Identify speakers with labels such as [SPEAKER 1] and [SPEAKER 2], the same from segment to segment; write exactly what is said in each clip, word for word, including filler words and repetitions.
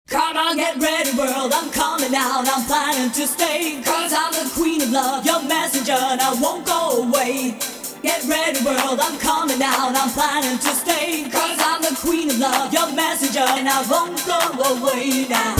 [SPEAKER 1] Come on, get ready world, I'm coming out, I'm planning to stay. Cause I'm the queen of love, your messenger, and I won't go away. Get ready world, I'm coming out, I'm planning to stay. Cause I'm the queen of love, your messenger, and I won't go away now.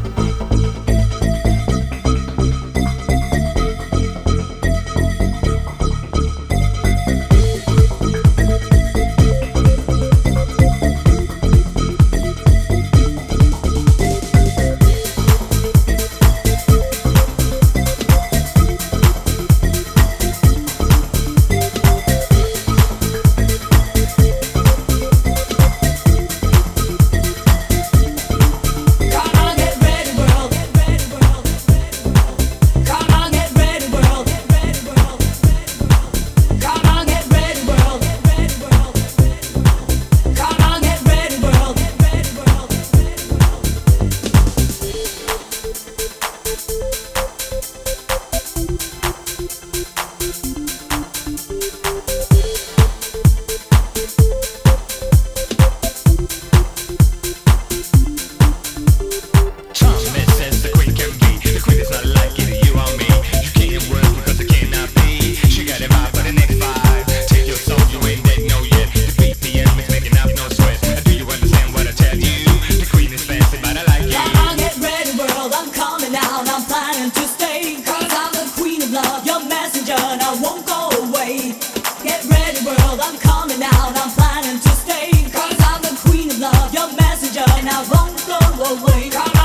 [SPEAKER 1] Get ready world, I'm coming out, I'm planning to stay. Cause I'm the queen of love, your messenger, and I won't go away. Come